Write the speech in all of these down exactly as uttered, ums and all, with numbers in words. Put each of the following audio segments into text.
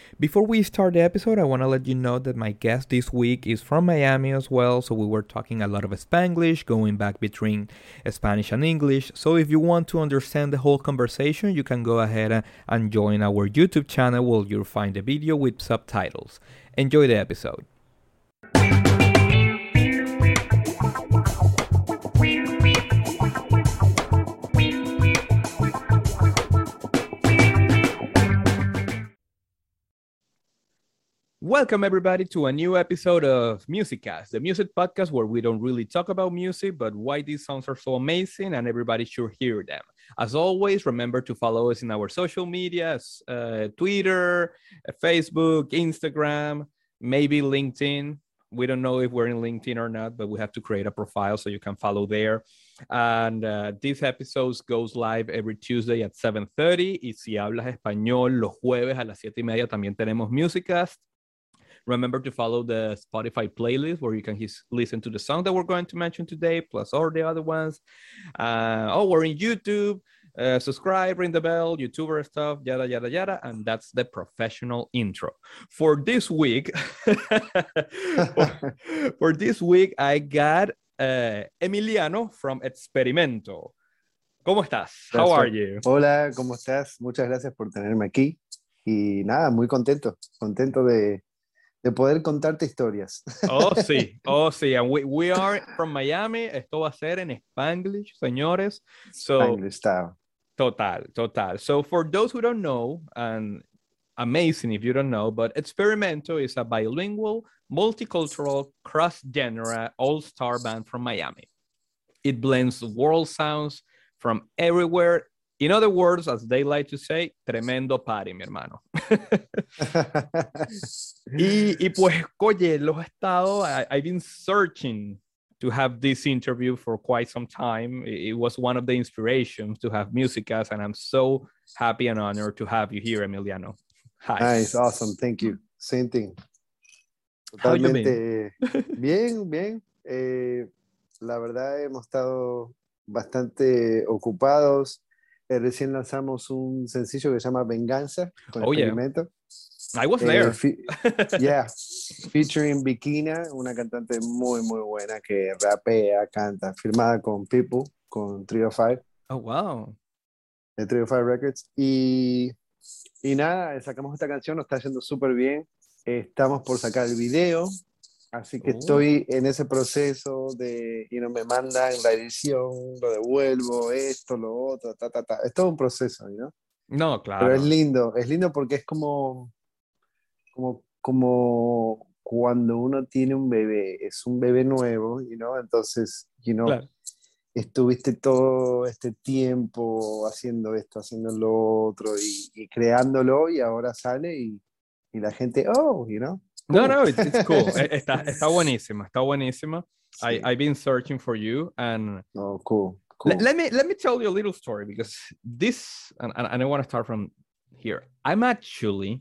Before we start the episode, I want to let you know that my guest this week is from Miami as well, so we were talking a lot of Spanglish, going back between Spanish and English. So if you want to understand the whole conversation, you can go ahead and join our YouTube channel where you'll find the video with subtitles. Enjoy the episode. Welcome, everybody, to a new episode of Musiccast, the music podcast where we don't really talk about music, but why these songs are so amazing and everybody should hear them. As always, remember to follow us in our social medias, uh, Twitter, uh, Facebook, Instagram, maybe LinkedIn. We don't know if we're in LinkedIn or not, but we have to create a profile so you can follow there. And uh, this episode goes live every Tuesday at seven thirty. Y si hablas español, los jueves a las siete y media también tenemos Musiccast. Remember to follow the Spotify playlist where you can his, listen to the song that we're going to mention today, plus all the other ones. Uh, oh, we're in YouTube. Uh, subscribe, ring the bell, YouTuber stuff, yada, yada, yada. And that's the professional intro. For this week, for, for this week, I got uh, Emiliano from Experimento. ¿Cómo estás? How are you? Hola, ¿cómo estás? Muchas gracias por tenerme aquí. Y nada, muy contento, contento de... de poder contarte historias. Oh, sí, oh, sí. And we, we are from Miami. Esto va a ser en Spanglish, señores. So, Spanglish style. Total, total. So for those who don't know, and amazing if you don't know, but Experimento is a bilingual, multicultural, cross-genre, all-star band from Miami. It blends world sounds from everywhere. In other words, as they like to say, tremendo party, mi hermano. y, y pues, oye, los he estado, I, I've been searching to have this interview for quite some time. It, it was one of the inspirations to have Musiccast, and I'm so happy and honored to have you here, Emiliano. Hi. Nice, awesome, thank you. Same thing. Totalmente bien, bien. Eh, la verdad, hemos estado bastante ocupados. Eh, recién lanzamos un sencillo que se llama Venganza con oh, Experimento. Yeah. I was eh, there. Fe yeah, featuring Bikina, una cantante muy, muy buena que rapea, canta, firmada con People, con three oh five. Oh, wow. De three oh five Records. Y, y nada, sacamos esta canción, nos está yendo súper bien. Estamos por sacar el video. Así que oh. estoy en ese proceso de, you know, me mandan la edición, lo devuelvo, esto, lo otro, ta, ta, ta. Es todo un proceso, ¿no? No, claro. Pero es lindo, es lindo porque es como, como, como cuando uno tiene un bebé, es un bebé nuevo, you know? Entonces, you know, claro. Estuviste todo este tiempo haciendo esto, haciendo lo otro y, y creándolo y ahora sale y, y la gente, oh, you know? Cool. No, no, it's, it's cool. está, está buenísima, está buenísima. Sí. I, I've been searching for you and oh, cool. Cool. Let, let me let me tell you a little story because this and, and I want to start from here. I'm actually,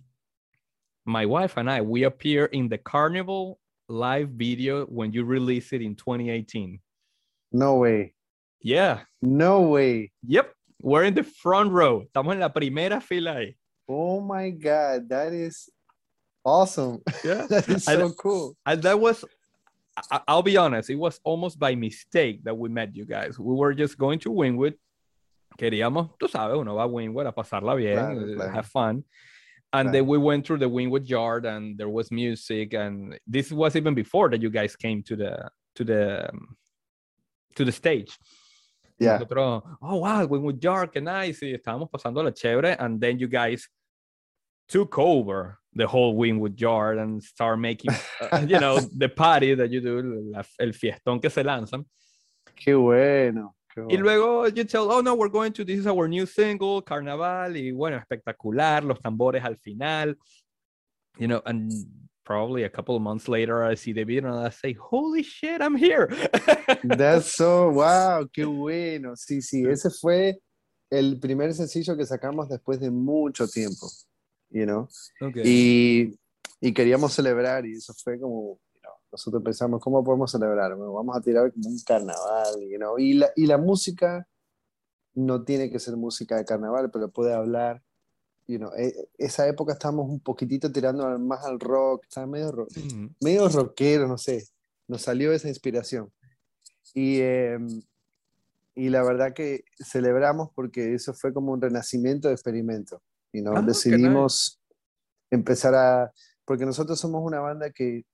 my wife and I, we appear in the Carnival live video when you released it in twenty eighteen. No way. Yeah. No way. Yep. We're in the front row. Estamos en la primera fila ahí. Oh my God, that is awesome. Yeah. That is so and, cool. And that was, I, I'll be honest, it was almost by mistake that we met you guys. We were just going to Wynwood. Queríamos, tú sabes, uno va a Wynwood a pasarla bien, claro, claro. Have fun. And claro. Then we went through the Wynwood yard and there was music. And this was even before that you guys came to the, to the, um, to the stage. Yeah. Nosotros, oh, wow, Wynwood yard, qué nice. Y estábamos pasando la chévere. And then you guys took over the whole Wynwood yard and start making, uh, you know, the party that you do, la, el fiestón que se lanzan. Qué bueno, qué bueno. Y luego you tell, oh no, we're going to, this is our new single, Carnaval, y bueno, espectacular, los tambores al final, you know, and probably a couple of months later I see the video and I say, holy shit, I'm here. That's so, wow, qué bueno. Sí, sí, ese fue el primer sencillo que sacamos después de mucho tiempo. You know? Okay. y, y queríamos celebrar y eso fue como, you know, nosotros pensamos, ¿cómo podemos celebrar? Bueno, vamos a tirar como un carnaval, you know? y, la, y la música no tiene que ser música de carnaval, pero puede hablar you know, e- esa época estábamos un poquitito tirando al- más al rock, estaba medio, ro- Mm-hmm. medio rockero, no sé, nos salió esa inspiración. Y, eh, y la verdad que celebramos porque eso fue como un renacimiento de experimento. You know, Oh, qué nice. decidimos empezar a, porque nosotros somos una banda que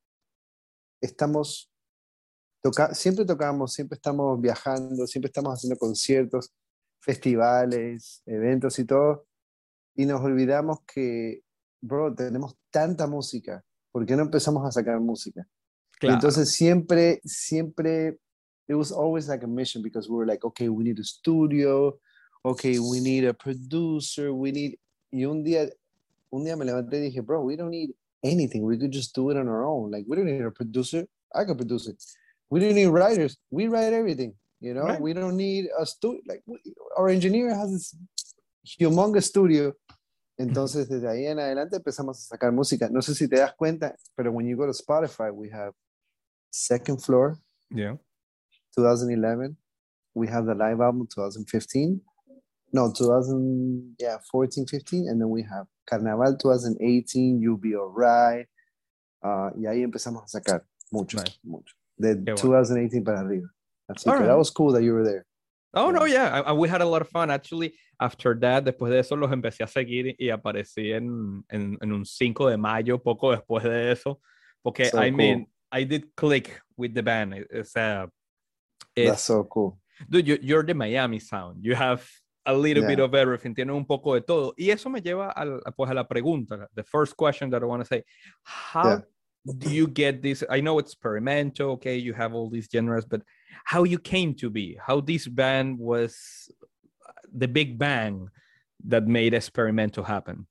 estamos, toca, siempre tocamos, siempre estamos viajando, siempre estamos haciendo conciertos, festivales, eventos y todo, y nos olvidamos que, bro, tenemos tanta música, ¿por qué no empezamos a sacar música? Y Claro. entonces siempre, siempre, it was always like a mission because we were like, okay, we need a studio, okay, we need a producer, we need, y un día, un día me levanté y dije, bro, we don't need anything, we could just do it on our own, like, we don't need a producer, I can produce it. We don't need writers, we write everything, you know, Right. we don't need a studio, like, we, our engineer has this humongous studio. Entonces, desde ahí en adelante empezamos a sacar música. No sé si te das cuenta, pero when you go to Spotify, we have Second Floor, Yeah. twenty eleven. We have the live album twenty fifteen. No, two thousand, yeah, fourteen, fifteen. And then we have Carnaval twenty eighteen, You'll Be Alright. Uh, y ahí empezamos a sacar mucho, Nice. mucho. De Qué bueno. twenty eighteen para arriba. Así All que that right. was cool that you were there. Oh, Yeah. no, yeah. And we had a lot of fun. Actually, after that, después de eso, los empecé a seguir y aparecí en, en, en un cinco de mayo, poco después de eso. Porque, So I cool. mean, I did click with the band. It- It's, uh, it's, That's so cool. dude, you, you're the Miami sound. You have a little Yeah. bit of everything. Tiene un poco de todo. Y eso me lleva al, pues, a la pregunta. The first question that I want to say. How Yeah. do you get this? I know it's experimental, okay, you have all these genres, but how you came to be, how this band was the big bang that made experimental happen.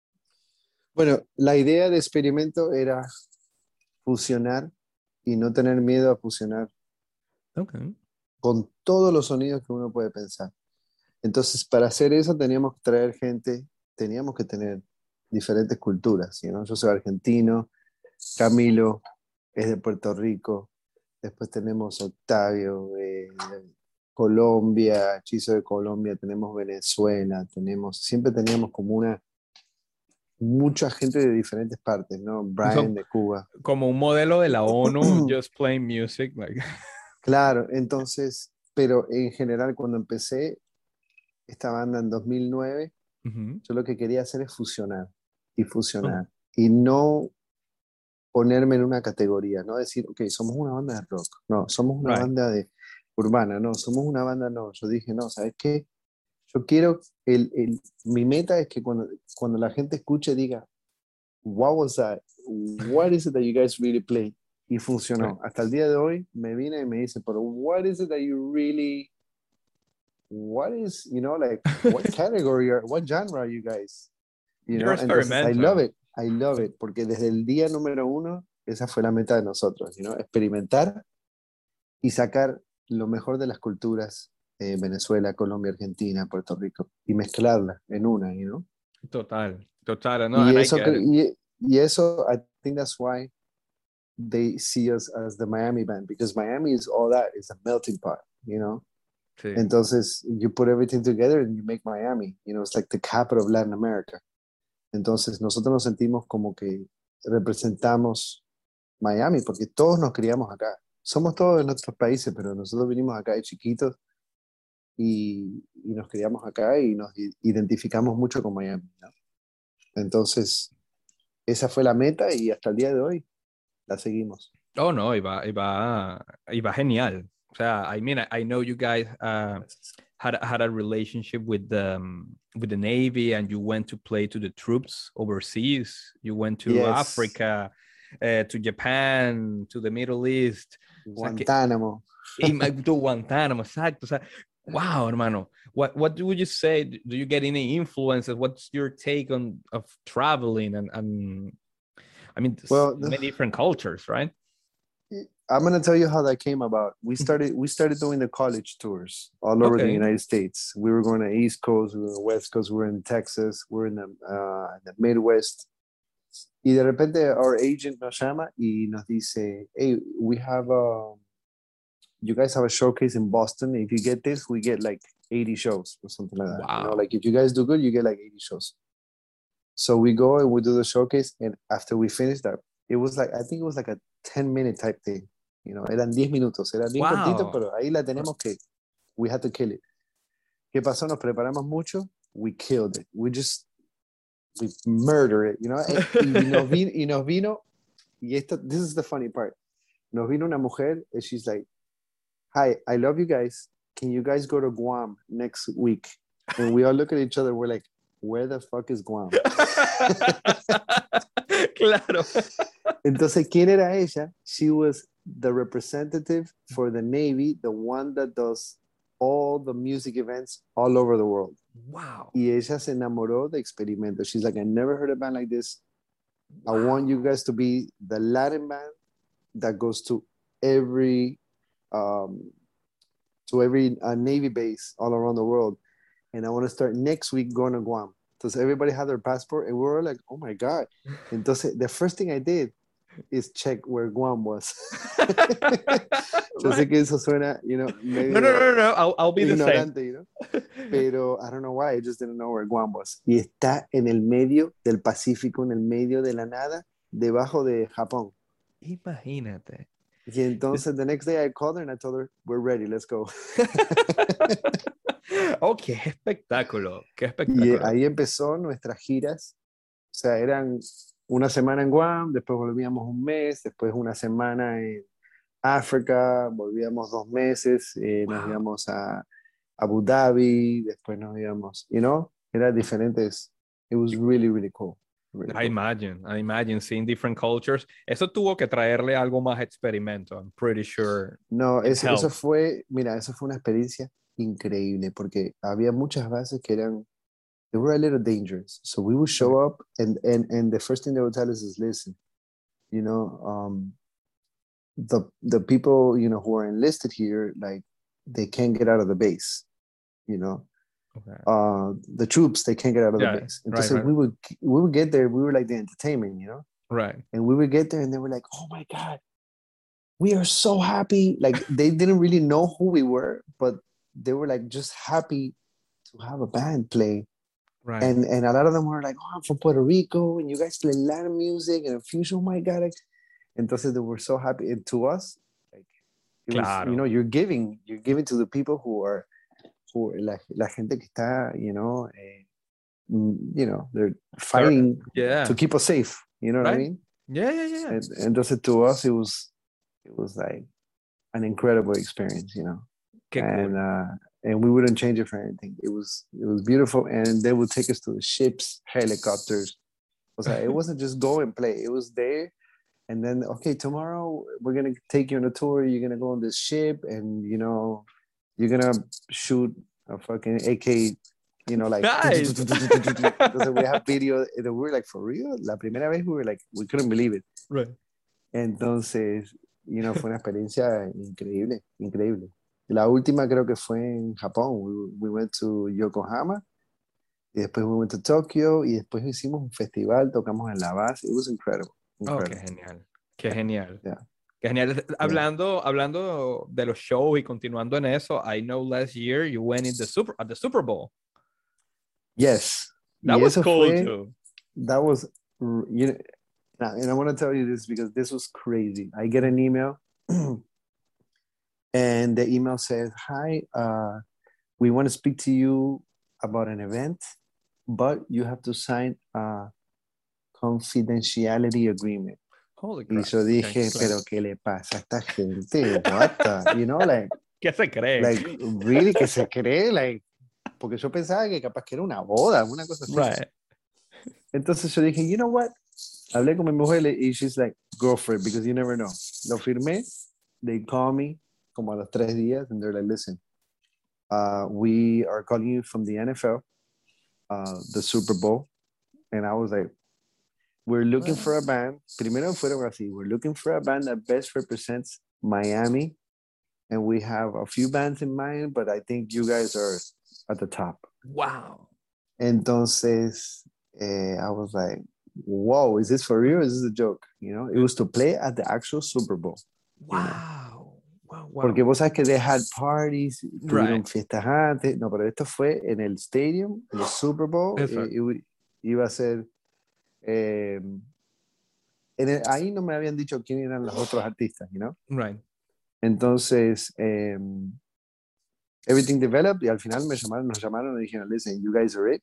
Bueno, la idea de experimento era fusionar y no tener miedo a fusionar Okay. con todos los sonidos que uno puede pensar. Entonces, para hacer eso teníamos que traer gente, teníamos que tener diferentes culturas, ¿no? Yo soy argentino, Camilo es de Puerto Rico, después tenemos Octavio de Colombia, Chizo de Colombia, tenemos Venezuela, tenemos, siempre teníamos como una, mucha gente de diferentes partes, ¿no? Brian So, de Cuba. como un modelo de la ONU, just playing music. Like. Claro, entonces, pero en general cuando empecé esta banda en dos mil nueve, Uh-huh. yo lo que quería hacer es fusionar y fusionar Oh. y no ponerme en una categoría, no decir, ok, somos una banda de rock, no, somos una Right. banda de urbana, no, somos una banda, no, yo dije, no, ¿sabes qué? Yo quiero, el, el, mi meta es que cuando, cuando la gente escuche diga, what was that? What is it that you guys really play? Y funcionó. Right. Hasta el día de hoy me vine y me dice, pero what is it that you really, what is, you know, like, what category, are, what genre are you guys? You You're know, entonces, I love experimental. it, I love it, porque desde el día número uno, esa fue la meta de nosotros, you know, experimentar y sacar lo mejor de las culturas, eh, Venezuela, Colombia, Argentina, Puerto Rico, y mezclarla en una, you know. Total, total. No, Y and I eso, get it. y, y eso, I think that's why they see us as the Miami band, because Miami is all that, it's a melting pot, you know. Sí. Entonces, you put everything together and you make Miami, you know, it's like the capital of Latin America. Entonces, nosotros nos sentimos como que representamos Miami, porque todos nos criamos acá. Somos todos de nuestros países, pero nosotros vinimos acá de chiquitos y, y nos criamos acá y nos identificamos mucho con Miami, ¿no? Entonces, esa fue la meta y hasta el día de hoy la seguimos. Oh, no, y va, y va, y va genial. O sea, I mean, I, I know you guys uh, had, had a relationship with the, um, with the Navy and you went to play to the troops overseas. You went to Yes. Africa, uh, to Japan, to the Middle East. Guantánamo. O sea, que, to Guantánamo, exacto. O sea, wow, hermano. What, what would you say? Do you get any influences? What's your take on of traveling and, and I mean, well, many different cultures, right? I'm going to tell you how that came about. We started we started doing the college tours all over okay. the United States. We were going to East Coast, we were in the West Coast, we were in Texas, we were in the, uh, in the Midwest. Y de repente our agent nos llama y nos dice, hey, we have a, you guys have a showcase in Boston. If you get this, we get like eighty shows or something like that. Wow. You know, like if you guys do good, you get like eighty shows. So we go and we do the showcase, and after we finish that, it was like, I think it was like a ten minute type thing. You know, eran diez minutos, era bien Wow. cortito, pero ahí la tenemos que, we had to kill it. ¿Qué pasó? Nos preparamos mucho, we killed it. We just, we murder it, you know? y, nos vino, y nos vino, y esto, this is the funny part. Nos vino una mujer, and she's like, hi, I love you guys. Can you guys go to Guam next week? And we all look at each other, we're like, where the fuck is Guam? Claro. Entonces, ¿quién era ella? She was the representative for the Navy, the one that does all the music events all over the world. Wow. Y ella se enamoró de Experimento. She's like, I never heard a band like this. Wow. I want you guys to be the Latin band that goes to every um, to every uh, Navy base all around the world. And I want to start next week going to Guam. Entonces, everybody had their passport, and we were like, oh my God. Entonces, the first thing I did is check where Guam was. Yo sé que eso suena, you know, medio no, no, no, no, I'll, I'll be the same. You know? Pero I don't know why, I just didn't know where Guam was. Y está en el medio del Pacífico, en el medio de la nada, debajo de Japón. Imagínate. Y entonces, the next day I called her and I told her, we're ready, let's go. Oh, qué espectáculo, qué espectáculo. Y ahí empezó nuestras giras. O sea, eran una semana en Guam, después volvíamos un mes, después una semana en África, volvíamos dos meses, eh, wow. Nos íbamos a Abu Dhabi, después nos íbamos, you know, era diferentes. It was really, really cool. Really I cool. imagine, I imagine seeing different cultures. Eso tuvo que traerle algo más experimento, I'm pretty sure. No, eso, eso fue, mira, eso fue una experiencia increíble, porque había muchas bases que eran, they were a little dangerous. So we would show up, and and and the first thing they would tell us is, listen, you know, um, the the people, you know, who are enlisted here, like, they can't get out of the base, you know. Okay. Uh, the troops, they can't get out of yeah, the base. And right, so right. we would we would get there, we were like the entertainment, you know. Right. And we would get there, and they were like, oh my God, we are so happy. Like, they didn't really know who we were, but they were like just happy to have a band play. Right. And and a lot of them were like, oh, I'm from Puerto Rico, and you guys play Latin music and fusion. Oh my God. Entonces they were so happy. And to us, like, it claro. was, you know, you're giving, you're giving to the people who are, who la, la gente que está, you know, eh, you know, they're fighting yeah. to keep us safe. You know what right. I mean? Yeah, yeah, yeah. And, entonces to us, it was, it was like an incredible experience, you know. Qué and cool. uh, and we wouldn't change it for anything. It was it was beautiful, and they would take us to the ships, helicopters. It was like, it wasn't just go and play. It was there, and then okay, tomorrow we're gonna take you on a tour. You're gonna go on this ship, and you know, you're gonna shoot a fucking A K. You know, like nice. we have video. We were like, for real. La primera vez we were like, we couldn't believe it. Right. Entonces, you know, fue una experiencia increíble, increíble. La última creo que fue en Japón. We, we went to Yokohama, y después we went to Tokyo, y después hicimos un festival, tocamos en la base. It was incredible. incredible. Oh, qué genial. Qué genial. Yeah. Qué genial. Hablando, yeah. hablando de los shows y continuando en eso, I know last year you went in the Super, at the Super Bowl. Yes. That y was cool fue, too. That was, you know, and I want to tell you this because this was crazy. I get an email. And the email says, hi, uh, we want to speak to you about an event, but you have to sign a confidentiality agreement. Holy crap. Y yo dije, okay, pero ¿qué le pasa a esta gente? What the? You know, like... ¿Qué se cree? Like, really, ¿qué se cree? Like, porque yo pensaba que capaz que era una boda, una cosa así. Right. Entonces yo dije, you know what? Hablé con mi mujer y she's like, go for it, because you never know. Lo firmé. They call me como a los tres días, and they're like, listen, uh, we are calling you from the N F L, uh, the Super Bowl. And I was like, we're looking for a band. Primero fueron así, we're looking for a band that best represents Miami. And we have a few bands in mind, but I think you guys are at the top. Wow. Entonces, eh, I was like, whoa, is this for real? Is this a joke? You know, it was to play at the actual Super Bowl. Wow. You know? Wow, wow. Porque vos sabes que they had parties, tuvieron right. fiestas antes. No, pero esto fue en el stadium, el Super Bowl. Eh, iba a ser eh, en el- ahí no me habían dicho quién eran los otros artistas, you know? Right. Entonces, eh, everything developed y al final me llamaron, nos llamaron y dijeron, listen, you guys are it.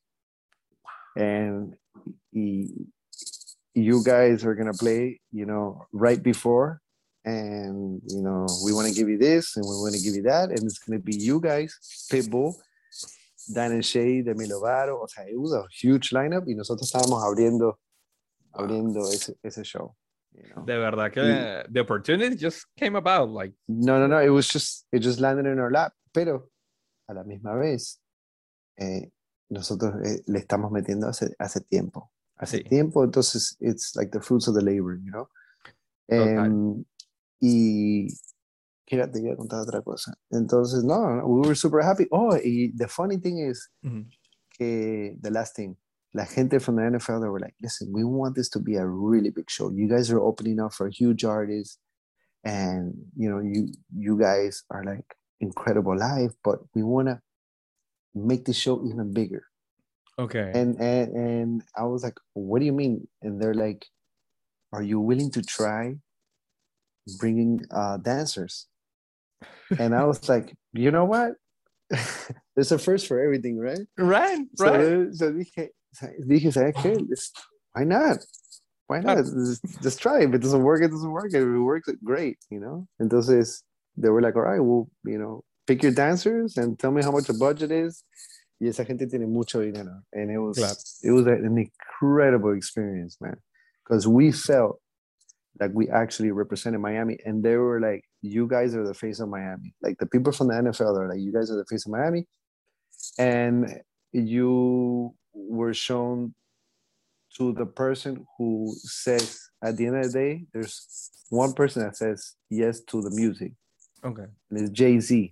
And y, you guys are going to play, you know, right before. And, you know, we want to give you this and we want to give you that. And it's going to be you guys, Pitbull, Dan and Shay, Demi Lovato. O sea, it was a huge lineup y nosotros estábamos abriendo, wow. abriendo ese, ese show. You know? De verdad que y, the opportunity just came about. Like, no, no, no. It was just, it just landed in our lap. Pero a la misma vez, eh, nosotros eh, le estamos metiendo hace, hace tiempo. Hace sí. tiempo, entonces, it's like the fruits of the labor, you know? Um, y, ¿qué te iba a contar otra cosa? Entonces, no, no, we were super happy. Oh, y the funny thing is, mm-hmm. que the last thing, la gente from the N F L, they were like, listen, we want this to be a really big show. You guys are opening up for huge artists, and, you know, you, you guys are like incredible live, but we want to make the show even bigger. Okay. And, and and I was like, what do you mean? And they're like, are you willing to try bringing uh, dancers? And I was like, you know what? There's a first for everything, right? Right, so, right. So dije, dije, ¿sabes qué? Why not? Why not? Just, just try. If it doesn't work, it doesn't work. If it works, great, you know? Entonces, they were like, all right, well, you know, pick your dancers and tell me how much the budget is. Y esa gente tiene mucho dinero. And it was, claro. It was an incredible experience, man. Because we felt like we actually represented Miami. And they were like, you guys are the face of Miami. Like the people from the N F L are like, you guys are the face of Miami. And you were shown to the person who says, at the end of the day, there's one person that says yes to the music. Okay. And it's Jay-Z.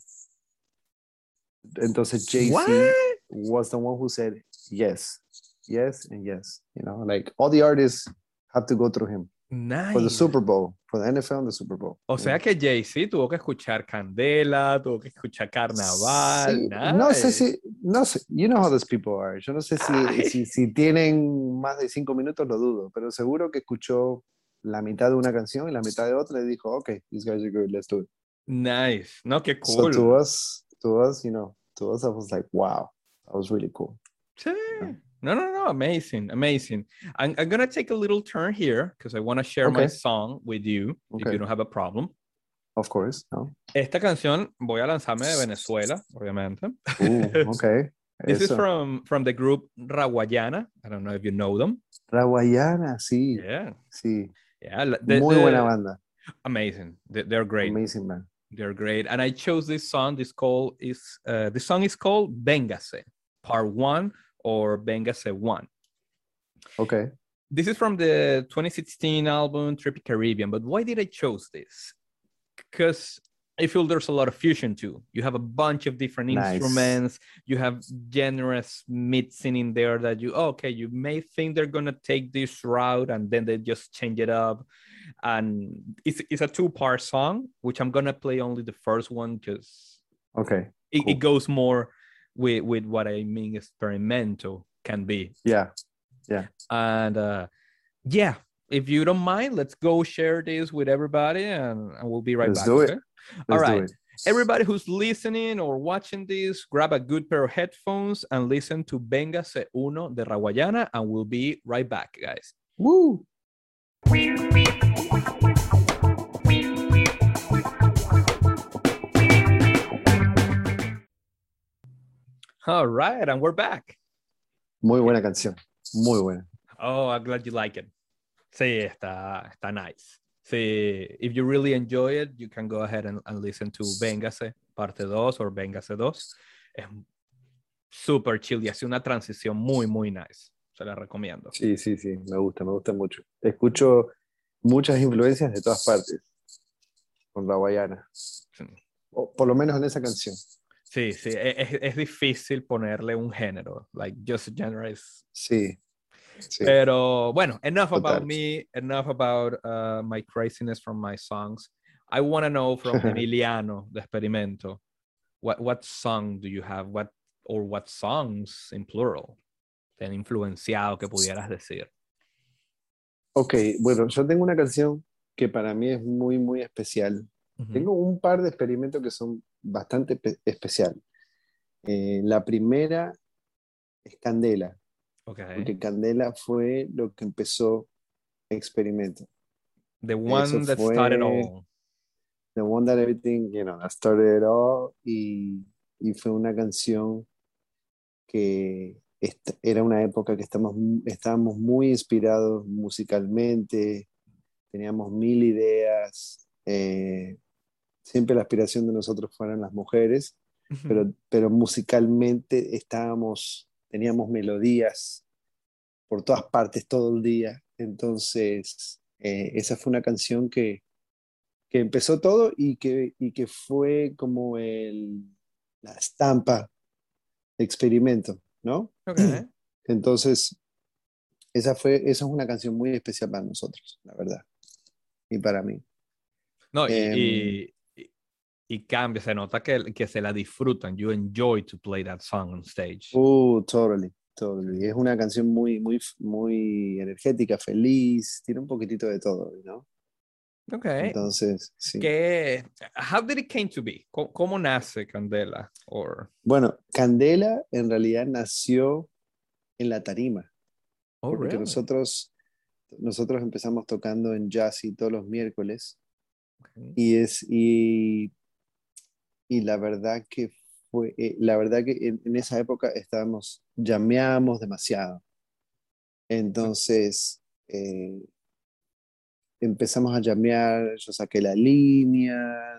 Entonces Jay-Z was the one who said yes, yes, and yes. You know, like all the artists have to go through him. Nice. For the Super Bowl, for the N F L and the Super Bowl. O sea que Jay-Z tuvo que escuchar Candela, tuvo que escuchar Carnaval. Sí, nice. No sé si, no sé, you know how those people are. Yo no sé si, si, si tienen más de cinco minutos, lo dudo, pero seguro que escuchó la mitad de una canción y la mitad de otra y dijo, okay, these guys are good, let's do it. Nice. No, qué cool. So to us, to us, you know, to us, I was like, wow, that was really cool. Sí. Yeah. No, no, no, amazing, amazing. I'm, I'm going to take a little turn here because I want to share okay. my song with you, okay. if you don't have a problem. Of course, no. Esta canción voy a lanzarme de Venezuela, obviamente. Ooh, okay. This Eso. is from, from the group Rawayana. I don't know if you know them. Rawayana, sí. Yeah. Sí. Yeah. The, Muy the, buena banda. Amazing. They, they're great. Amazing, man. They're great. And I chose this song. This call is uh, this song is called Véngase, Part One or Véngase One. Okay. This is from the twenty sixteen album Trippy Caribbean. But why did I choose this? Because I feel there's a lot of fusion too. You have a bunch of different nice. instruments. You have generous mixing in there that you, oh, okay, you may think they're going to take this route and then they just change it up. And it's, it's a two-part song, which I'm going to play only the first one because okay, it, cool. it goes more with, with what I mean experimental can be. Yeah, yeah. And uh, yeah, if you don't mind, let's go share this with everybody and, and we'll be right let's back. Do okay? it. Let's All right. do it. Everybody who's listening or watching this, grab a good pair of headphones and listen to Véngase Uno de Rawayana, and we'll be right back, guys. Woo! All right, and we're back. Muy buena canción. Muy buena. Oh, I'm glad you like it. Sí, está, está nice. Sí, if you really enjoy it, you can go ahead and, and listen to Véngase parte dos or Véngase dos. Es súper chill y hace una transición muy, muy nice. Se la recomiendo. Sí, sí, sí, me gusta, me gusta mucho. Escucho muchas influencias de todas partes con la Guayana. Sí. O por lo menos en esa canción. Sí, sí, es, es difícil ponerle un género. Like, just genre is... Sí. Sí. Pero bueno, enough Total. about me, enough about uh, my craziness from my songs. I want to know from Emiliano, the Experimento, what, what song do you have? What or what songs in plural te han influenciado que pudieras decir? Ok, bueno, yo tengo una canción que para mí es muy, muy especial. Ujú. Tengo un par de experimentos que son bastante pe- especial. Eh, la primera es Candela, Okay. porque Candela fue lo que empezó Experimento. The Eso one that started fue all. The One That Everything, you know, that started it all, y, y fue una canción que est- era una época que estamos, estábamos muy inspirados musicalmente, teníamos mil ideas, eh, siempre la aspiración de nosotros fueran las mujeres, Ujú. pero, pero musicalmente estábamos, teníamos melodías por todas partes todo el día, entonces eh, esa fue una canción que, que empezó todo y que, y que fue como el, la estampa de Experimento, ¿no? Okay. Entonces, esa fue, esa es una canción muy especial para nosotros, la verdad, y para mí. No, y, Em, y, y, y cambia, se nota que, que se la disfrutan. You enjoy to play that song on stage. uh, totally, totally. Sí. Es una canción muy, muy, muy energética, feliz, tiene un poquitito de todo, ¿no? Okay. Entonces, sí. ¿Qué, how did it came to be? ¿Cómo, cómo nace Candela? Or, Bueno, Candela en realidad nació en la tarima, oh, porque really? nosotros, nosotros empezamos tocando en Jazzy todos los miércoles Okay. y es, y, y la verdad que fue, eh, la verdad que en, en esa época estábamos, llameábamos demasiado. Entonces, eh, empezamos a llamear, yo saqué la línea,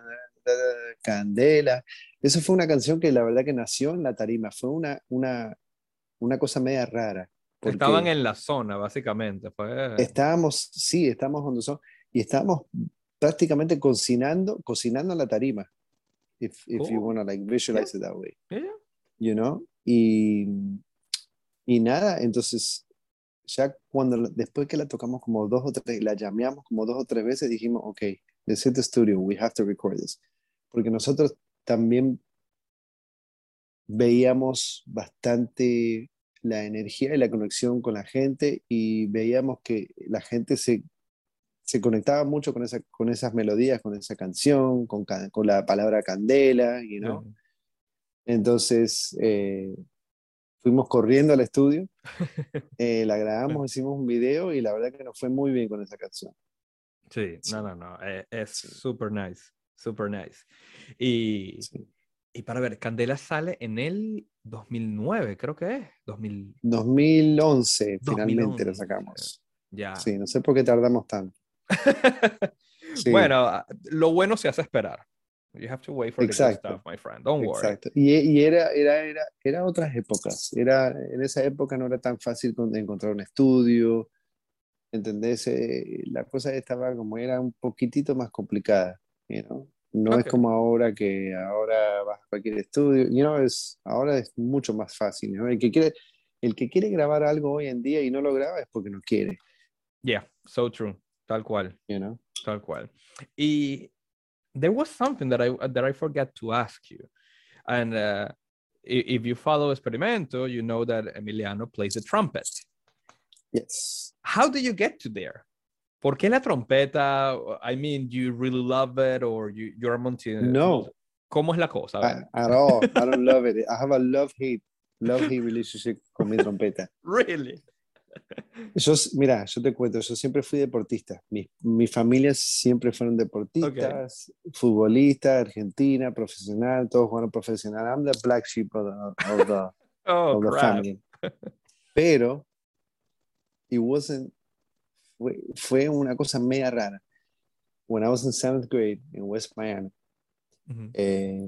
Candela. Eso fue una canción que la verdad que nació en la tarima, fue una, una, una cosa media rara, Estaban porque en la zona, básicamente. Fue. estábamos, sí, estábamos donde son, y estábamos prácticamente cocinando, cocinando en la tarima, if, if you Cool. want to like Yeah. visualize it that way, Yeah. you know? Y, y nada, entonces ya cuando después que la tocamos como dos o tres, la llameamos como dos o tres veces, dijimos, ok, let's hit the studio, we have to record this. Porque nosotros también veíamos bastante la energía y la conexión con la gente y veíamos que la gente se, se conectaba mucho con, esa, con esas melodías, con esa canción, con, con la palabra candela, you Yeah. know? Entonces eh, fuimos corriendo al estudio, eh, la grabamos, hicimos un video y la verdad que nos fue muy bien con esa canción. Sí, no, Sí, no, no. eh, Es sí, super nice. Super nice. Y, sí. y para ver, Candela sale en el dos mil nueve, creo que es. dos mil, dos mil once finalmente la dos mil once. sacamos. Ya. Sí, no sé por qué tardamos tanto. Sí, Bueno, lo bueno se hace esperar. You have to wait for the good exacto, stuff, my friend. Don't worry. exacto. Y, y era, era, era, era otras épocas. Era, en esa época no era tan fácil con- encontrar un estudio, ¿entendés? Eh, la cosa estaba como era un poquitito más complicada, you know? No es Okay. como ahora que ahora vas a cualquier estudio, you know, es, ahora es mucho más fácil, ¿no? El que quiere, el que quiere grabar algo hoy en día y no lo graba es porque no quiere, Yeah, so true. Tal cual. you know? Tal cual. Y there was something that I that I forgot to ask you. And uh, if you follow Experimento, you know that Emiliano plays the trumpet. Yes. How do you get to there? ¿Por qué la trompeta? I mean, do you really love it or you, you're multi... No, ¿Cómo es la cosa? A I- ver. at all. I don't love it. I have a love-hate, love-hate relationship con mi trompeta. Really? Yo, mira, yo te cuento, yo siempre fui deportista. Mi, mi familia siempre fueron Okay. deportistas, futbolistas, Argentina, profesional, todos jugaron profesional. I'm the black sheep of the, of the, Oh, of the crap. family. Pero, it wasn't, fue, fue una cosa media rara. When I was in seventh grade in West Miami, Uh-huh. eh,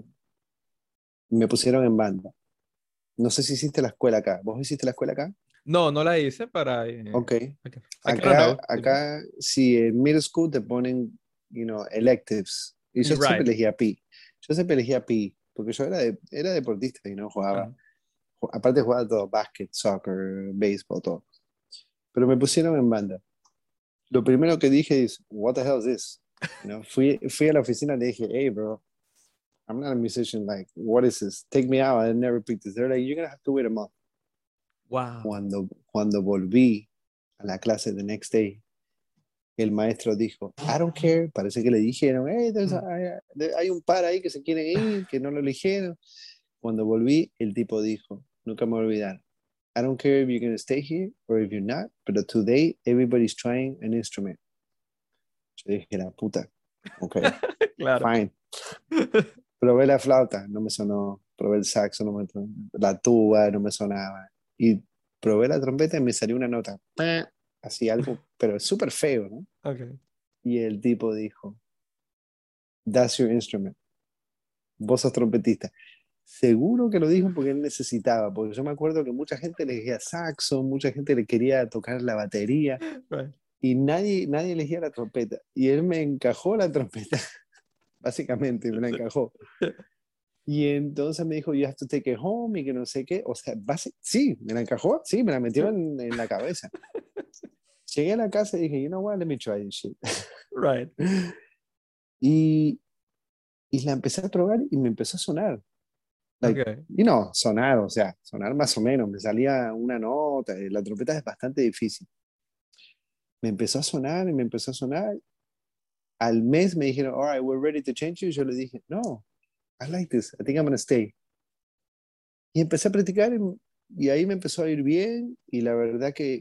me pusieron en banda. No sé si hiciste la escuela acá. ¿Vos hiciste la escuela acá? No, no la hice, pero I, Ok. I, can, I kind of Acá, know. Dime. acá, si en middle school te ponen, you know, electives. Y yo You're siempre right. elegía P. Yo siempre elegía P, porque yo era, de- era deportista y no jugaba. Uh-huh. Ju- Aparte jugaba todo, básquet, soccer, béisbol, todo. Pero me pusieron en banda. Lo primero que dije es, what the hell is this? You know, fui, fui a la oficina y le dije, hey, bro, I'm not a musician. Like, what is this? Take me out. I never picked this. They're like, you're going to have to wait a month. Wow. Cuando, cuando volví a la clase the next day, el maestro dijo, I don't care, parece que le dijeron, hey, there's a- hay, hay un par ahí que se quieren ir, que no lo eligieron. Cuando volví, el tipo dijo, nunca me voy a olvidar, I don't care if you're going to stay here or if you're not, but today everybody's trying an instrument. Yo dije, la puta, ok, Claro. fine. Probé la flauta, no me sonó, probé el saxo, no me sonó, la tuba, no me sonaba. Y probé la trompeta y me salió una nota, así algo, pero es súper feo, ¿no? Okay. Y el tipo dijo, that's your instrument, vos sos trompetista. Seguro que lo dijo porque él necesitaba, porque yo me acuerdo que mucha gente le elegía saxo, mucha gente le quería tocar la batería Right. y nadie, nadie elegía la trompeta. Y él me encajó la trompeta, básicamente me la encajó. Y entonces me dijo, you have to take it home y que no sé qué. O sea, base, sí, me la encajó, sí, me la metió en, en la cabeza. Llegué a la casa y dije, you know what, let me try this shit. Right. Y, y la empecé a probar y me empezó a sonar. Like, Okay. you know, sonar, o sea, sonar más o menos. Me salía una nota, eh, la trompeta es bastante difícil. Me empezó a sonar y me empezó a sonar. Al mes me dijeron, all right, we're ready to change you. Yo le dije, no, I like this, I think I'm gonna stay. Y empecé a practicar y, y ahí me empezó a ir bien y la verdad que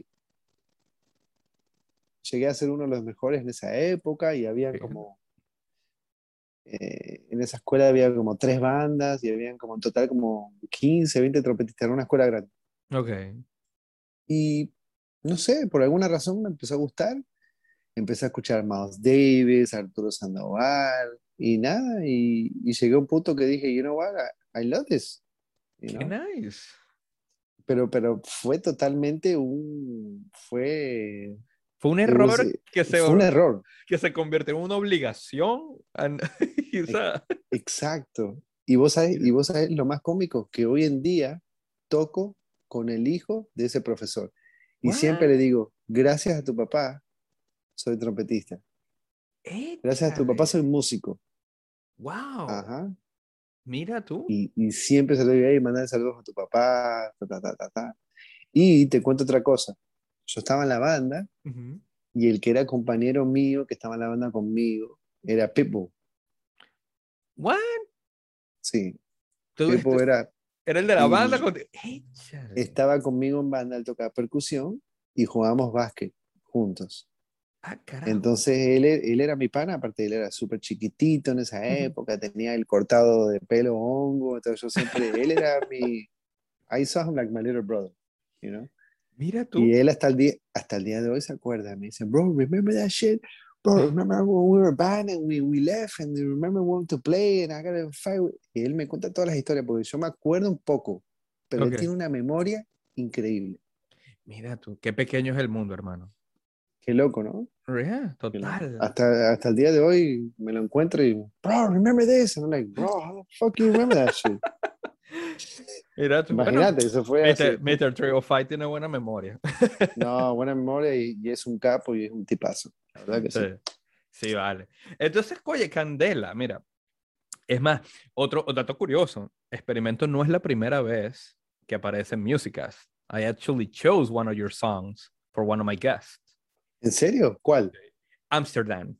llegué a ser uno de los mejores en esa época y habían Bien. como, eh, en esa escuela había como tres bandas y habían como en total como quince, veinte trompetistas, era una escuela grande. Okay. Y no sé, por alguna razón me empezó a gustar, empecé a escuchar Miles Davis, Arturo Sandoval y nada, y, y llegué a un punto que dije, you know what, I, I love this, you Qué know. nice. Pero, pero fue totalmente un, fue, Fue un it was- error que se, fue un error. que se convirtió en una obligación. And- y, o E- sea, Exacto. Y vos sabés, y vos sabés lo más cómico, que hoy en día toco con el hijo de ese profesor. Y siempre what? le digo, gracias a tu papá, soy trompetista. Gracias a tu papá, soy Échale. músico. Wow. Ajá. Mira tú. Y, y siempre se lo digo, y mandar saludos a tu papá, ta, ta, ta, ta, ta. Y te cuento otra cosa. Yo estaba en la banda Ujú. y el que era compañero mío, que estaba en la banda conmigo, era Pitbull. What? Sí, Tú, tú- Pitbull era, era el de la banda. y Con... Échale. estaba conmigo en banda, él tocaba percusión y jugábamos básquet juntos. Ah, carajo. Entonces él, e- él era mi pana, aparte él era súper chiquitito en esa Ujú. época, tenía el cortado de pelo hongo, entonces yo siempre, él era mi, I saw him like my little brother, you know? Mira Y tú. él hasta el día, hasta el día de hoy se acuerda, me dice, bro, remember that shit? Bro, remember when we were a band and we, we left and you remember we went to play and I got in a fight with-" Y él me cuenta todas las historias porque yo me acuerdo un poco, pero él Ok. tiene una memoria increíble. Mira tú. Qué pequeño es el mundo, hermano. Qué loco, ¿no? Yeah, Qué loco. total. Hasta, hasta el día de hoy me lo encuentro y, bro, remember this? And I'm like, bro, how the fuck you remember that shit? Mira tú. Bueno, Imagínate, eso fue mister hace, mister Trio Fight tiene buena memoria. no, buena memoria y, y es un capo y es un tipazo. La verdad que Sí, sí. sí, vale. Entonces, oye, Candela, mira, es más, otro dato curioso, Experimento no es la primera vez que aparece en Musicast. I actually chose one of your songs for one of my guests. ¿En serio? ¿Cuál? Amsterdam.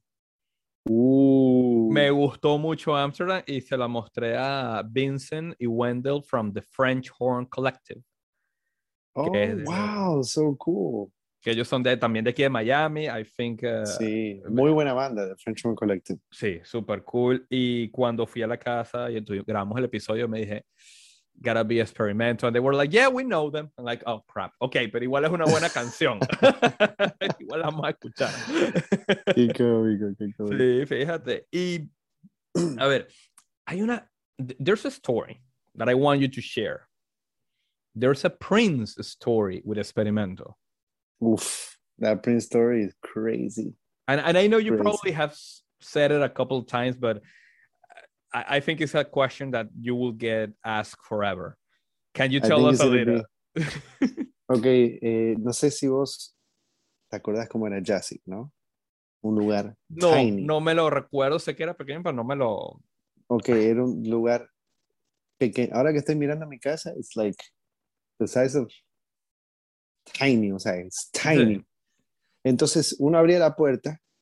Uh, Me gustó mucho Amsterdam y se la mostré a Vincent y Wendell from the French Horn Collective. Que, oh, es de- wow, so cool. que ellos son de, también de aquí de Miami. I think. Uh, Sí, muy buena banda de French Horn Collective. sí, súper cool. Y cuando fui a la casa y entonces grabamos el episodio, me dije, gotta be experimental. And they were like, yeah, we know them. I'm like, oh, crap. Ok, pero igual es una buena canción. Igual la vamos a escuchar. Qué cómico, qué cómico. Sí, fíjate. Y, a ver, hay una, there's a story that I want you to share. There's a Prince story with Experimento. Oof, that Prince story is crazy. And, and I know you Crazy. probably have said it a couple of times, but I, I think it's a question that you will get asked forever. Can you I tell think us it's a gonna little? be. Ok, eh, no sé si vos te acordás cómo era Jazzy, ¿no? Un lugar No, tiny. no me lo recuerdo. Sé que era pequeño, pero no me lo. Ok, era un lugar pequeño. Ahora que estoy mirando mi casa, it's like the size of tiny, o sea, it's tiny. Sí. Entonces uno abría la puerta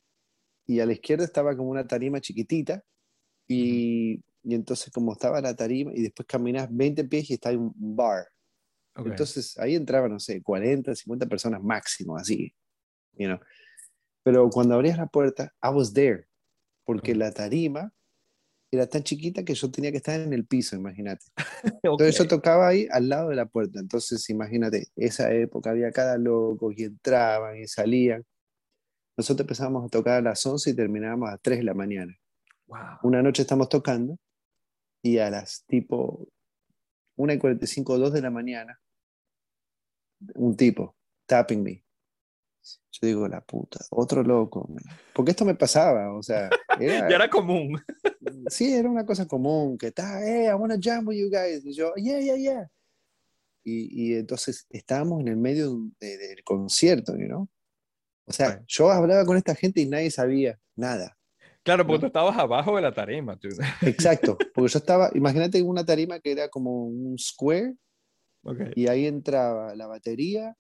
y a la izquierda estaba como una tarima chiquitita, y, y entonces como estaba la tarima, y después caminas veinte pies y está ahí un un bar. Okay. Entonces ahí entraban, no sé, cuarenta, cincuenta personas máximo, así, you know. Pero cuando abrías la puerta, I was there, porque Okay. la tarima era tan chiquita que yo tenía que estar en el piso, imagínate. Entonces yo Okay. tocaba ahí al lado de la puerta. Entonces imagínate, esa época había cada loco y entraban y salían. Nosotros empezábamos a tocar a las once y terminábamos a las tres de la mañana. Wow. Una noche estamos tocando y a las tipo una y cuarenta y cinco, dos de la mañana, un tipo tapping me. Yo digo, la puta, otro loco, man. Porque esto me pasaba, o sea, Ya era, era común. sí, era una cosa común, que está, hey, I wanna jam with you guys. Y yo, yeah, yeah, yeah. Y, y entonces estábamos en el medio de- del concierto, you know? O sea, Right. yo hablaba con esta gente y nadie sabía nada, Claro, porque tú ¿no? estabas abajo de la tarima, tú. Exacto, porque yo estaba, imagínate una tarima que era como un square Okay. y ahí entraba la batería,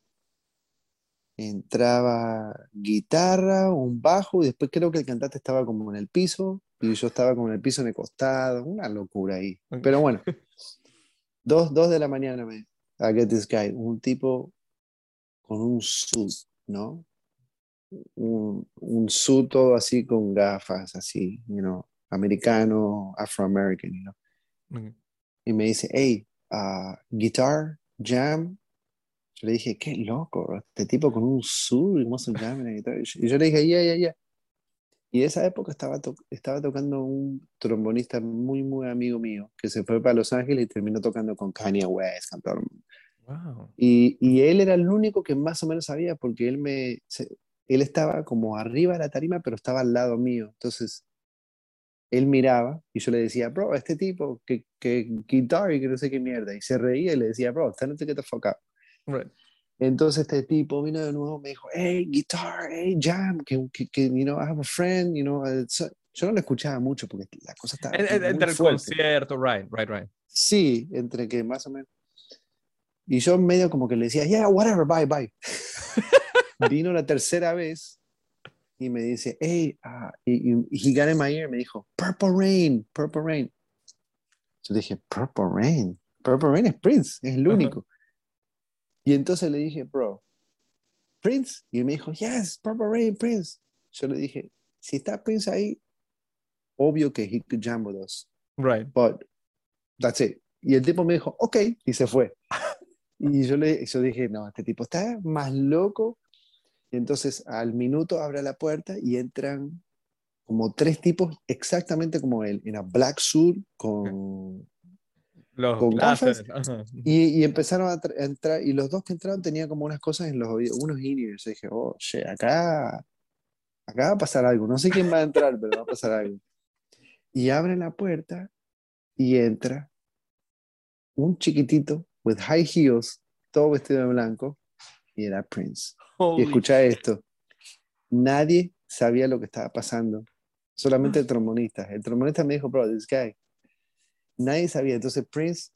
entraba guitarra, un bajo y después creo que el cantante estaba como en el piso y yo estaba como en el piso en el costado, una locura ahí. Pero bueno, dos, dos de la mañana me, I get this guy, un tipo con un suit, ¿no? Un, un suit todo así con gafas, así, you know, americano, afro-american, you know. Okay. Y me dice, hey, uh, guitar, jam. Yo le dije, qué loco, bro, este tipo con un suit y vamos a jam en la guitarra. Y yo le dije, yeah, yeah, yeah. Y esa época estaba, to estaba tocando un trombonista muy, muy amigo mío, que se fue para Los Ángeles y terminó tocando con Kanye West, cantor. Wow. Y, y él era el único que más o menos sabía, porque él me, se- él estaba como arriba de la tarima, pero estaba al lado mío. Entonces, él miraba y yo le decía, bro, este tipo, que, que guitar y que no sé qué mierda. Y se reía y le decía, bro, tell him to get the fuck up. Right. Entonces este tipo vino de nuevo, me dijo, hey, guitar, hey, jam, que, que, que, you know, I have a friend, you know. uh, so- yo no lo escuchaba mucho porque la cosa estaba En- en- como muy Entre el fuerte. concierto, right, right, right. Sí, entre que más o menos. Y yo medio como que le decía, yeah, whatever, bye, bye. Vino la tercera vez y me dice, hey, uh, y, y he got in my ear, me dijo, Purple Rain, Purple Rain. Yo dije, Purple Rain, Purple Rain es Prince, es el Ajá. único. Y entonces le dije, bro, Prince. Y él me dijo, yes, Purple Rain, Prince. Yo le dije, si está Prince ahí, obvio que he could jam with us. Right. But that's it. Y el tipo me dijo, ok, y se fue. Y yo, le, yo dije, no, este tipo está más loco. Y entonces al minuto abre la puerta y entran como tres tipos exactamente como él, en a black suit, Okay. con, Los con gafas, glasses. Ajá. y, y empezaron a, a, entrar, y los dos que entraron tenían como unas cosas en los oídos, unos in-ears. Yo dije, oh, shit, acá, acá va a pasar algo, no sé quién va a entrar, pero va a pasar algo. Y abre la puerta y entra un chiquitito with high heels, todo vestido de blanco, y era Prince. Y Holy escucha shit. esto, nadie sabía lo que estaba pasando, solamente el trombonista. El trombonista me dijo, bro, this guy. Nadie sabía. Entonces Prince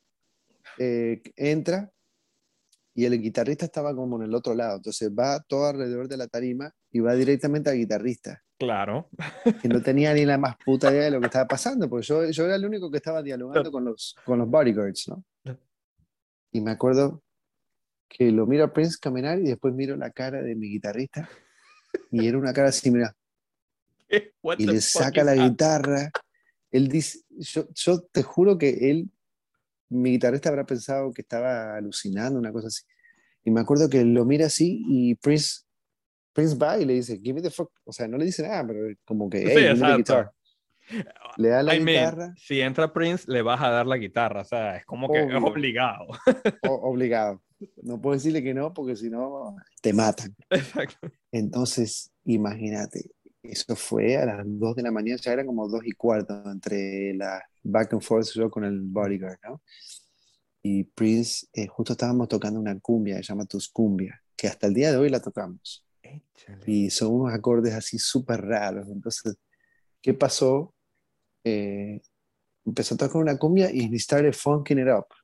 eh, entra y el guitarrista estaba como en el otro lado. Entonces va todo alrededor de la tarima y va directamente al guitarrista, Claro. que no tenía ni la más puta idea de lo que estaba pasando, porque yo, yo era el único que estaba dialogando con los, con los bodyguards, ¿no? Y me acuerdo que lo miro a Prince caminar y después miro la cara de mi guitarrista y era una cara así, mira, What y the le fuck saca is la happening? guitarra. Él dice, yo, yo te juro que él, mi guitarrista habrá pensado que estaba alucinando, una cosa así. Y me acuerdo que lo mira así y Prince, Prince va y le dice, give me the fuck, o sea, no le dice nada, pero como que, Sí, hey, give me the guitar. exacto. Le da la I mean, guitarra, si entra Prince, le vas a dar la guitarra. O sea, es como que es obvio, obligado. o- obligado. No puedo decirle que no porque si no, te matan. Exacto. Entonces, imagínate, eso fue a las dos de la mañana, ya eran como dos y cuarto entre la back and forth yo con el bodyguard, ¿no? Y Prince, eh, justo estábamos tocando una cumbia, se llama Tus Cumbia, que hasta el día de hoy la tocamos. Échale. Y son unos acordes así súper raros. Entonces, ¿qué pasó? Eh, empezó a tocar una cumbia y he started funking it up.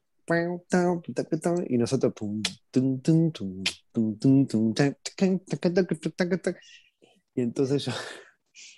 Y nosotros, pum, tum, tum, tum, tum, tum, tum, tac, tac, tac, tac, tac, tac, tac. Y entonces yo,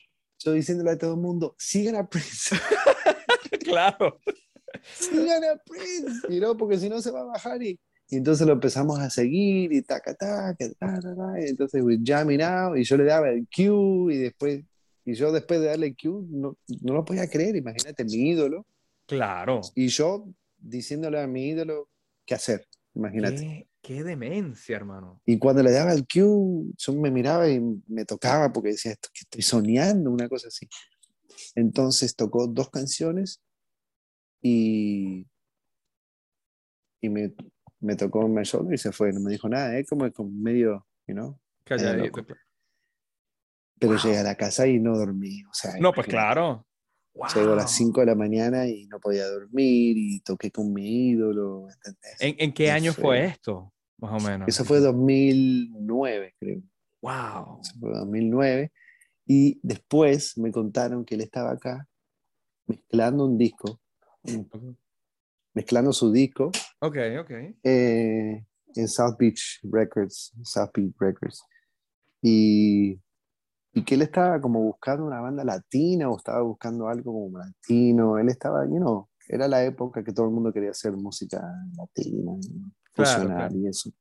yo diciéndole a todo el mundo, sigan a Prince, Claro. sigan a Prince, y no, porque si no se va a bajar y, y entonces lo empezamos a seguir y taca, taca, ta, ta, ta, y entonces we jamming out y yo le daba el cue y después, y yo después de darle el cue no, no lo podía creer, imagínate mi ídolo Claro. y yo diciéndole a mi ídolo qué hacer, imagínate. Qué, qué demencia, hermano. Y cuando le daba el cue, yo me miraba y me tocaba porque decía, esto que estoy soñando, una cosa así. Entonces tocó dos canciones y, y me, me tocó en my shoulder y se fue, no me dijo nada, ¿eh? Como, como medio, you know, medio Calladito. loco. Pero llegué a Wow. la casa y no dormí, o sea, No, pues imagínate. claro. Llego a las Wow. cinco de la mañana y no podía dormir y toqué con mi ídolo, ¿entendés? ¿En, en qué Y año fue fue, esto? Más o menos. eso fue dos mil nueve, creo. Wow. Eso fue dos mil nueve. Y después me contaron que él estaba acá mezclando un disco, mezclando su disco Ok, ok. eh, en South Beach Records, South Beach Records. Y, y que él estaba como buscando una banda latina o estaba buscando algo como latino. Él estaba, you know, era la época que todo el mundo quería hacer música latina, Claro, fusionar claro. y eso.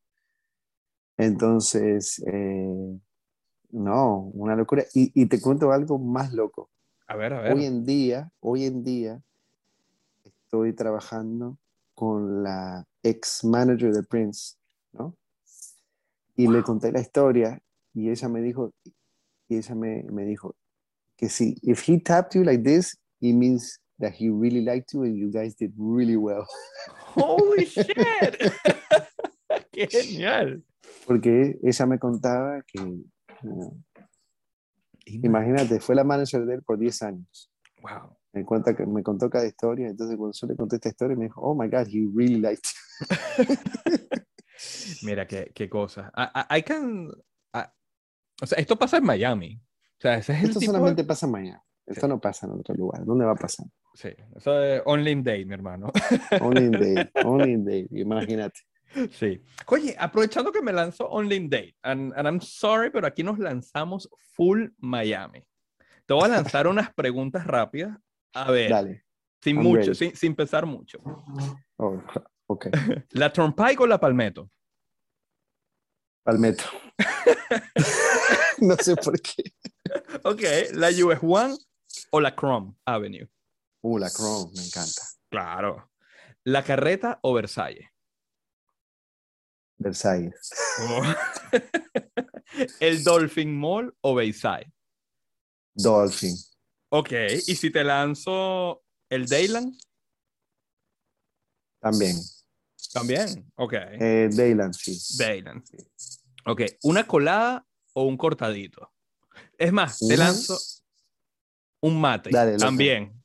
Entonces, eh, no, una locura. Y, y te cuento algo más loco. A ver, a Hoy ver. en día, hoy en día, estoy trabajando con la ex manager de Prince, ¿no? Y le Wow. conté la historia y ella me dijo, y ella me, me dijo que si, if he tapped you like this, it means that he really liked you and you guys did really well. Holy shit. Qué genial. Porque ella me contaba que, uh, Imagínate. imagínate, fue la manager de él por diez años. Wow. Me, cuenta que, me contó cada historia, entonces cuando yo le conté esta historia me dijo, oh my God, he really liked you. Mira qué, qué cosa. I, I- I can. I- o sea, esto pasa en Miami. O sea, ese es el Esto tipo de. solamente pasa en Miami, Sí, esto no pasa en otro lugar. ¿Dónde va a pasar? sí. Eso es only in date, mi hermano. Only in Dade, only in Dade, imagínate. Sí. Oye, aprovechando que me lanzo Only in Date, and, and I'm sorry, pero aquí nos lanzamos full Miami. Te voy a lanzar unas preguntas rápidas. A ver, Dale, sin I'm mucho, ready. sin, sin pensar mucho. Oh, ok, ¿La Turnpike o la Palmetto? Palmetto. No sé por qué. Ok, ¿la U S One o la Chrome Avenue? Uh, la Chrome, me encanta. Claro. ¿La Carreta o Versalles? Versailles. Oh. ¿El Dolphin Mall o Bayside? Dolphin, Ok, ¿y si te lanzo el Dayland? también. También, ok. Eh, Dayland, sí. Dayland. Ok, ¿una colada o un cortadito? Es más, te Una, lanzo un mate, dale, loco. también.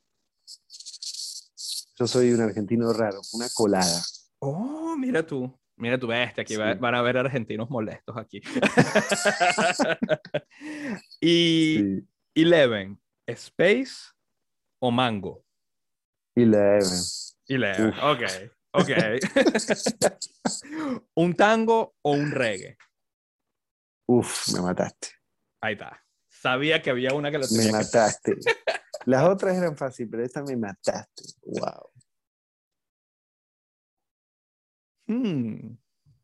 Yo soy un argentino raro, una colada. Oh, mira tú. Mira tú, bestia, aquí va- Sí, van a ver argentinos molestos aquí. Y sí. Eleven, ¿Space o Mango? Eleven. Eleven, Uf. ok, ok. ¿Un tango o un reggae? Uf, me mataste. Ahí está. Sabía que había una que lo Me tenía que hacer. mataste. Las otras eran fáciles, pero esta me mataste. Wow. Hmm.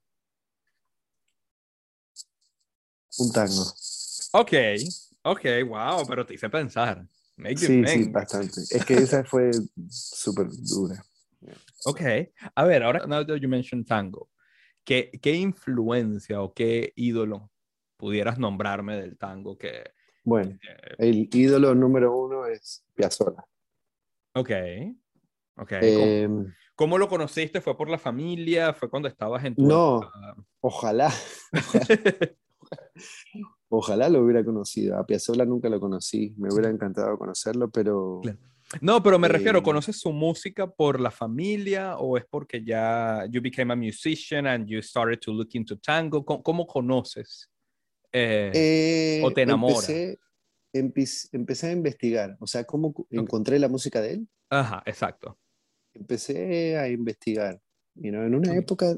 Un tango. Ok, ok, wow, pero te hice pensar. Make you Sí, sí, think. bastante. Es que esa fue súper dura. Ok, a ver, ahora now that you mentioned tango, ¿qué, qué influencia o qué ídolo pudieras nombrarme del tango que... Bueno, que- el ídolo número uno es Piazzolla. ok, ok. ¿Cómo, Eh, cómo lo conociste? ¿Fue por la familia? ¿Fue cuando estabas en tu época? no, ojalá, ojalá, ojalá lo hubiera conocido. A Piazzolla nunca lo conocí. Me hubiera encantado conocerlo, pero Claro. No, pero me refiero, eh, ¿conoces su música por la familia o es porque ya you became a musician and you started to look into tango? ¿Cómo, cómo conoces eh, o eh, te enamora? empecé, empe- empecé a investigar. O sea, cómo cu- Ok. encontré la música de él. Ajá, exacto. Empecé a investigar. You know, en una Ok, época,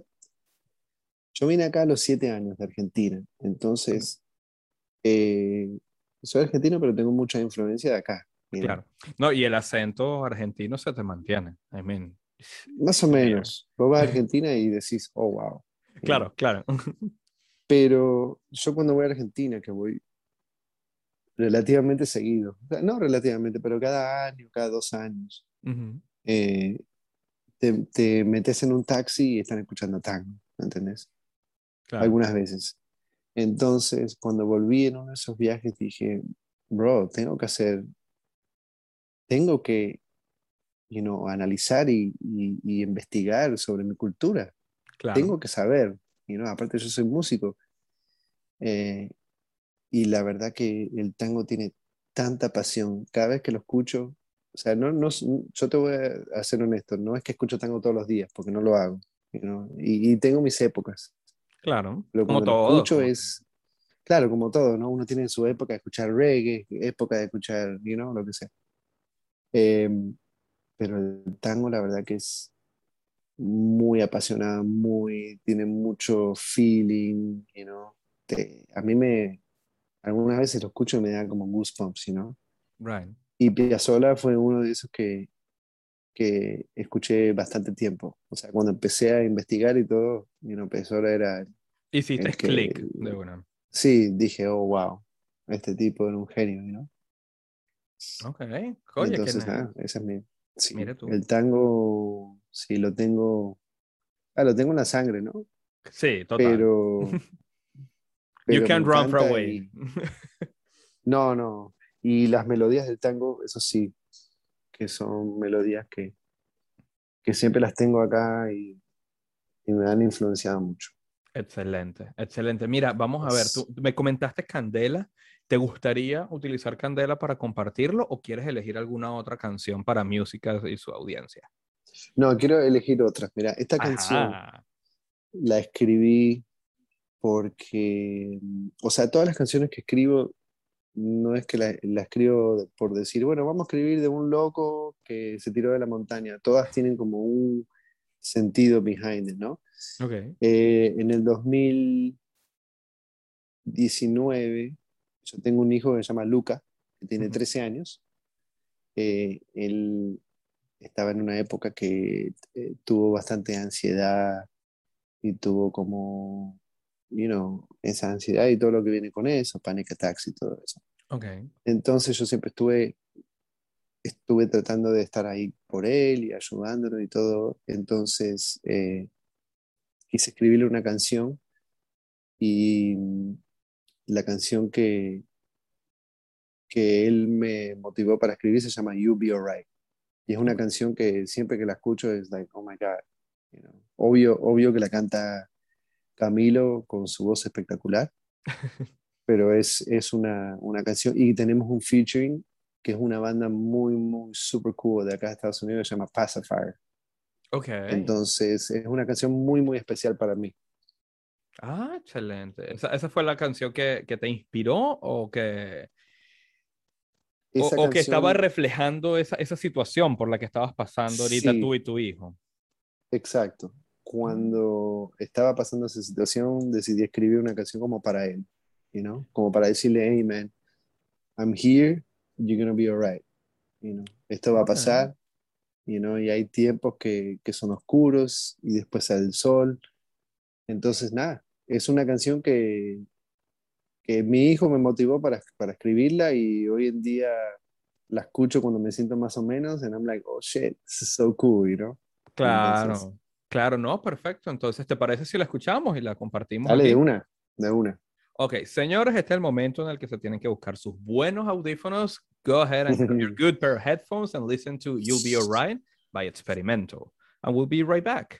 yo vine acá a los siete años de Argentina. ok, Entonces, eh, soy argentino, pero tengo mucha influencia de acá. You know? Claro. No, y el acento argentino se te mantiene. I mean, Más o clear. menos. Vos vas a Argentina y decís, oh, wow. You know? Claro, claro. Pero yo cuando voy a Argentina, que voy relativamente seguido, o sea, no relativamente, pero cada año, cada dos años, Ujú. eh, te, te metes en un taxi y están escuchando tango, ¿entendés? Claro, Algunas veces. Entonces, cuando volví en uno de esos viajes, dije, bro, tengo que hacer, tengo que, you know, analizar y, y- y investigar sobre mi cultura. claro. Tengo que saber, you know, aparte yo soy músico, eh, y la verdad que el tango tiene tanta pasión. Cada vez que lo escucho, o sea, no, no, yo te voy a ser honesto, no es que escucho tango todos los días, porque no lo hago, you know, y, y tengo mis épocas, Claro, pero como cuando lo todo, escucho como es, claro, como todo, ¿no? Uno tiene su época de escuchar reggae, época de escuchar, you know, lo que sea. Eh, pero el tango, la verdad que es muy apasionado, muy, tiene mucho feeling, you know. Te- a mí me, algunas veces lo escucho y me da como goosebumps, you know. right. Y Piazzolla fue uno de esos que, que escuché bastante tiempo. O sea, cuando empecé a investigar y todo, you know, Piazzolla era el, Hiciste el que, click de una. sí, dije, oh, wow, este tipo era un genio, ¿no? Ok, oye, qué Entonces, nice. nada, ese es mi, sí, Mire tú. el tango, sí, lo tengo, ah, lo tengo en la sangre, ¿no? Sí, total. Pero, You pero me can't run for encanta away. y, no, no, y las melodías del tango, eso sí, que son melodías que, que siempre las tengo acá y, y me han influenciado mucho. Excelente, excelente. Mira, vamos a ver, tú Yes. me comentaste Candela. ¿Te gustaría utilizar Candela para compartirlo o quieres elegir alguna otra canción para música y su audiencia? No, quiero elegir otras. Mira, esta canción Ajá. la escribí porque, o sea, todas las canciones que escribo no es que la, la escribo por decir, bueno, vamos a escribir de un loco que se tiró de la montaña. Todas tienen como un sentido behind it, ¿no? Ok. Eh, en el dos mil diecinueve, yo tengo un hijo que se llama Luca, que tiene Ujú. trece años. Eh, él estaba en una época que eh, tuvo bastante ansiedad y tuvo como, you know, esa ansiedad y todo lo que viene con eso, panic attacks y todo eso. Ok. Entonces yo siempre estuve, estuve tratando de estar ahí por él y ayudándolo y todo. Entonces eh, quise escribirle una canción y mm, la canción que, que él me motivó para escribir se llama You Be Alright. Y es una Ok. canción que siempre que la escucho es like, oh my God. You know. Obvio, obvio que la canta Camilo con su voz espectacular, pero es, es una, una canción y tenemos un featuring que es una banda muy, muy super cool de acá de Estados Unidos que se llama Pacifier. Ok. Entonces es una canción muy, muy especial para mí. Ah, excelente. ¿Esa, esa fue la canción que, que te inspiró o que, o, Esa o que estaba canción, reflejando esa, esa situación por la que estabas pasando ahorita tú sí, y tu hijo? exacto. Cuando estaba pasando esa situación, decidí escribir una canción como para él, you know? Como para decirle, hey man, I'm here, you're gonna be alright, you know? Esto va a Ok. pasar, you know? Y hay tiempos que, que son oscuros y después sale el sol. Entonces, nada, es una canción que, que mi hijo me motivó para, para escribirla y hoy en día la escucho cuando me siento más o menos and I'm like, oh shit, this is so cool, you know? Entonces, Claro, claro, no, perfecto. Entonces, ¿te parece si la escuchamos y la compartimos dale de aquí? una, de una. Ok, señores, este es el momento en el que se tienen que buscar sus buenos audífonos. Go ahead and grab your good pair of headphones and listen to You'll Be Alright by Experimental. And we'll be right back.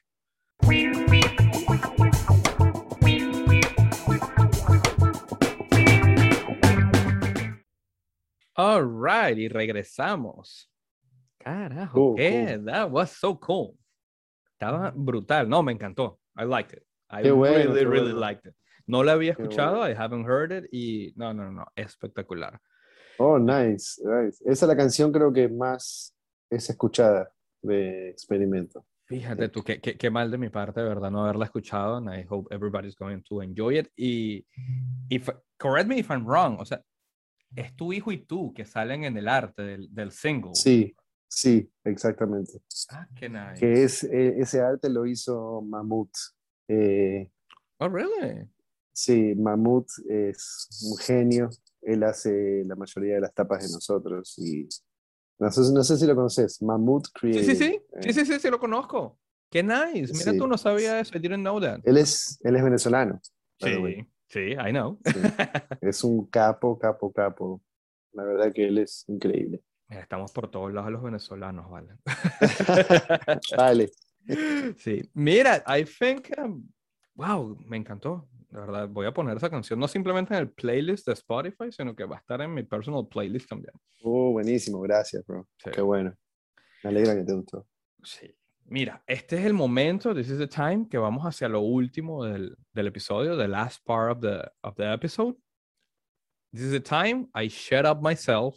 All right, y regresamos. Carajo, Cool, cool. ¿qué? That was so cool. Estaba brutal. No, me encantó. I liked it. I Qué bueno, really, qué really bueno, liked it. No la había qué escuchado, bueno. I haven't heard it, y no, no, no, espectacular. Oh, nice, nice. Esa es la canción creo que más es escuchada de Experimento. I Fíjate think. tú, qué, qué, qué mal de mi parte, de verdad, no haberla escuchado, and I hope everybody's going to enjoy it. Y, y fa- correct me if I'm wrong, o sea, es tu hijo y tú que salen en el arte del, del single. Sí, sí, exactamente. Ah, qué nice. Que es, eh, ese arte lo hizo Mamut. Eh, oh, really? Sí, Mamut es un genio. Él hace la mayoría de las tapas de nosotros y no sé, no sé si lo conoces, Mamut Sí, sí, Creative. sí, sí, Eh, sí, sí, sí, lo conozco. Qué nice. Mira, tú sí. no sabía eso. I didn't know that. Él es, él es venezolano, by the way. Sí, sí, I know. Sí. Es un capo, capo, capo. La verdad que él es increíble. Mira, estamos por todos lados los venezolanos, ¿vale? Vale. Sí, mira, I think, um, wow, me encantó. De verdad, voy a poner esa canción no simplemente en el playlist de Spotify, sino que va a estar en mi personal playlist también. Oh, buenísimo, gracias, bro. Sí. Qué bueno. Me alegra que te gustó. Sí. Mira, este es el momento, this is the time, que vamos hacia lo último del, del episodio, the last part of the, of the episode. This is the time I shut up myself.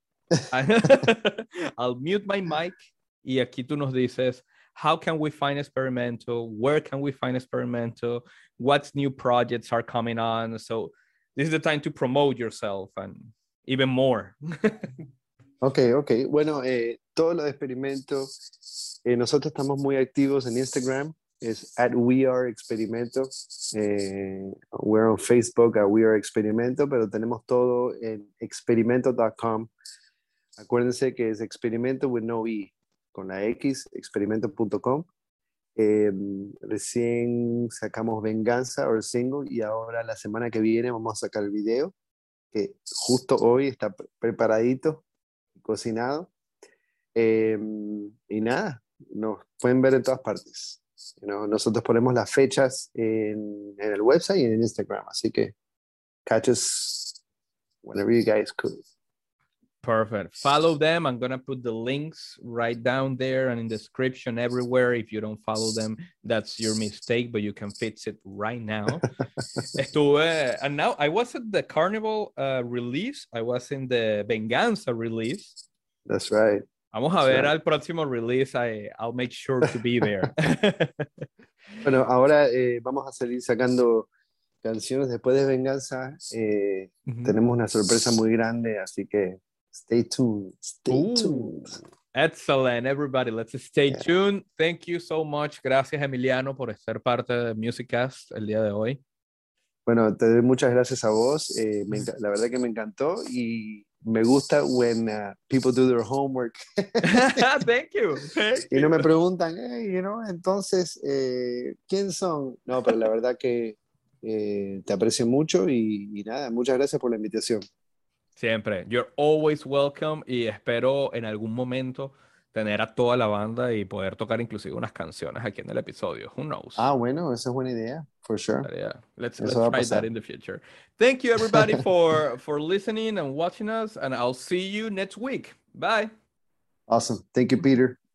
I'll mute my mic y aquí tú nos dices, how can we find Experimental? Where can we find Experimental? What new projects are coming on? So this is the time to promote yourself and even more. Ok, ok. Bueno, eh, todo lo de Experimento, eh, nosotros estamos muy activos en Instagram, es at We Are Experimento. Eh, we're on Facebook at We Are Experimento, pero tenemos todo en experimento punto com. Acuérdense que es experimento with no E, con la X, experimento punto com. Eh, recién sacamos Venganza o single y ahora la semana que viene vamos a sacar el video, que justo hoy está pre- preparadito, cocinado. Eh, y nada, nos pueden ver en todas partes. You know, nosotros ponemos las fechas en, en el website y en Instagram, así que catch us whenever you guys could. Perfect. Follow them. I'm going to put the links right down there and in the description everywhere. If you don't follow them, that's your mistake, but you can fix it right now. Estuve, and now I was at the Carnival uh, release. I was in the Venganza release. That's right. Vamos a That's ver right. al próximo release. I, I'll make sure to be there. Bueno, ahora eh, vamos a seguir sacando canciones después de Venganza. Eh, uh-huh. Tenemos una sorpresa muy grande, así que stay tuned. Stay Ooh, tuned. Excellent, everybody. Let's stay Yeah. tuned. Thank you so much. Gracias, Emiliano, por ser parte de Musiccast el día de hoy. Bueno, te doy muchas gracias a vos. Eh, me, la verdad que me encantó y me gusta when uh, people do their homework. Thank you. Thank y no you. me preguntan, hey, you know, entonces, eh, ¿quién son? No, pero la verdad que eh, te aprecio mucho y, y nada, muchas gracias por la invitación. Siempre. You're always welcome y espero en algún momento tener a toda la banda y poder tocar inclusive unas canciones aquí en el episodio. Who knows? Ah, bueno, esa es buena idea, for sure. But yeah, let's, Eso let's va try a pasar. that in the future. Thank you, everybody, for, for listening and watching us, and I'll see you next week. Bye. Awesome. Thank you, Peter.